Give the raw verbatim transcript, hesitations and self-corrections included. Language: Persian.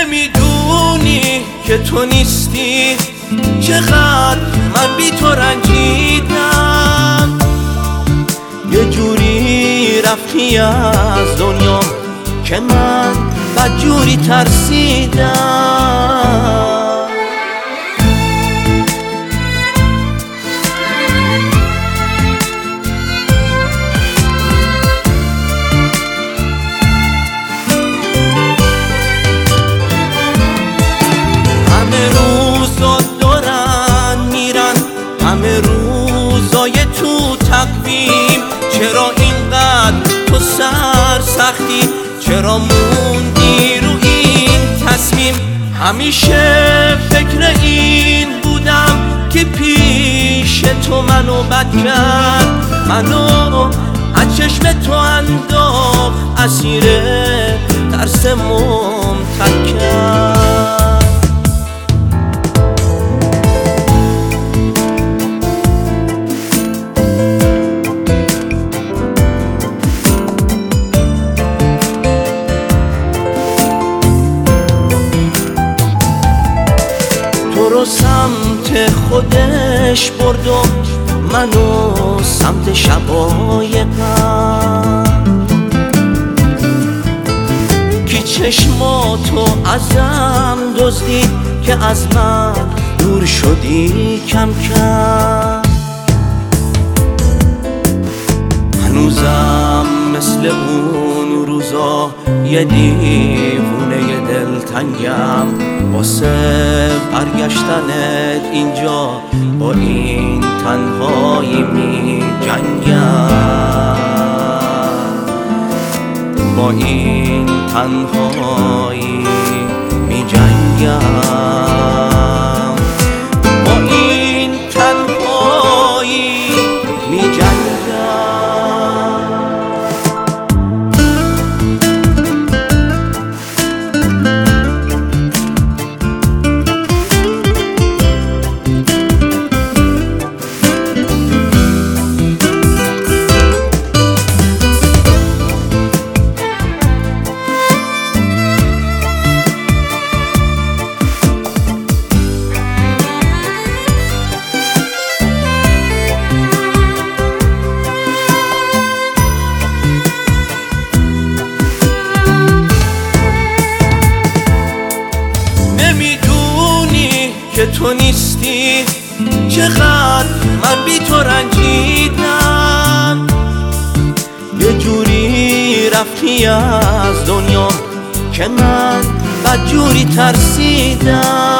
نمیدونی که تو نیستی چقدر من بی تو رنجیدم، یه جوری رفتی از دنیا که من بدجوری ترسیدم. همه روزا دارن میرن، همه روزای تو تقویم، چرا اینقدر تو سر سختی، چرا موندی رو این تصمیم؟ همیشه فکر این بودم که پیش تو منو بد کرد، منو از چشم تو انداخت اسیر ترس ممتد کرد. تو رو سمت خودش برد و منو سمت شقایقم، کی چشماتو ازم دزدید که از من دور شدی کم کم. هنوزم مثل اون روزا یه دیوونه ی دلتنگم، واسه برگشتنت اینجا با این تنهایی می جنگم، با این تنهایی می جنگم، با این تنهایی می جنگم. نمیدونی که تو نیستی چقدر من بی تو رنجیدم، یه جوری رفتی از دنیا که من بدجوری ترسیدم.